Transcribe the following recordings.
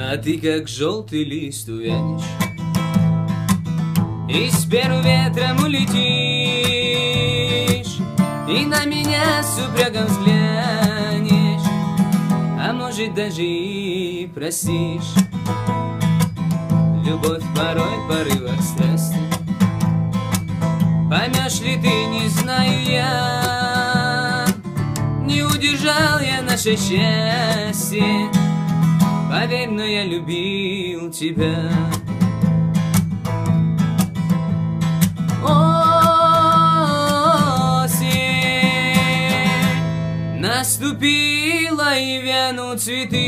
А ты как желтый лист увянешь и с первым ветром улетишь, и на меня с упреком взглянешь, а может даже и простишь. Любовь порой в порывах страсти, поймешь ли ты, не знаю я. Не удержал я наше счастье, поверь, но я любил тебя. Осень наступила, и вянут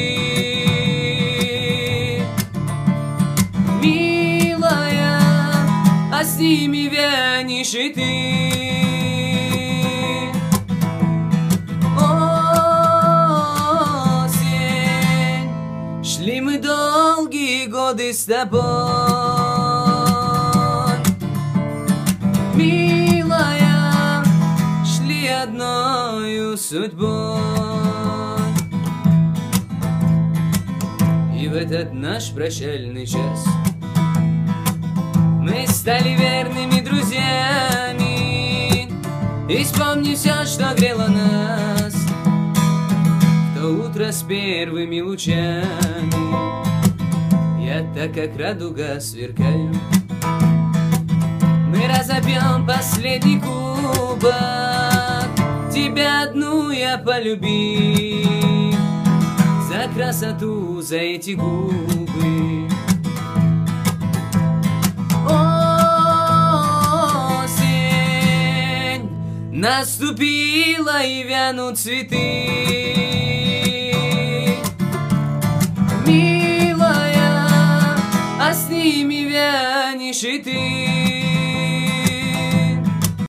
цветы, милая, а с ними вянешь и ты. Осень, шли мы долгие годы с тобой, милая, шли одною судьбой. И в этот наш прощальный час мы стали верными друзьями, и вспомни все, что грело нас в то утро с первыми лучами. Я так, как радуга, сверкаю. Мы разопьем последний кубок, тебя одну я полюбил, за красоту, за эти губы. Осень наступила, и вянут цветы, милая, а с ними вянешь и ты.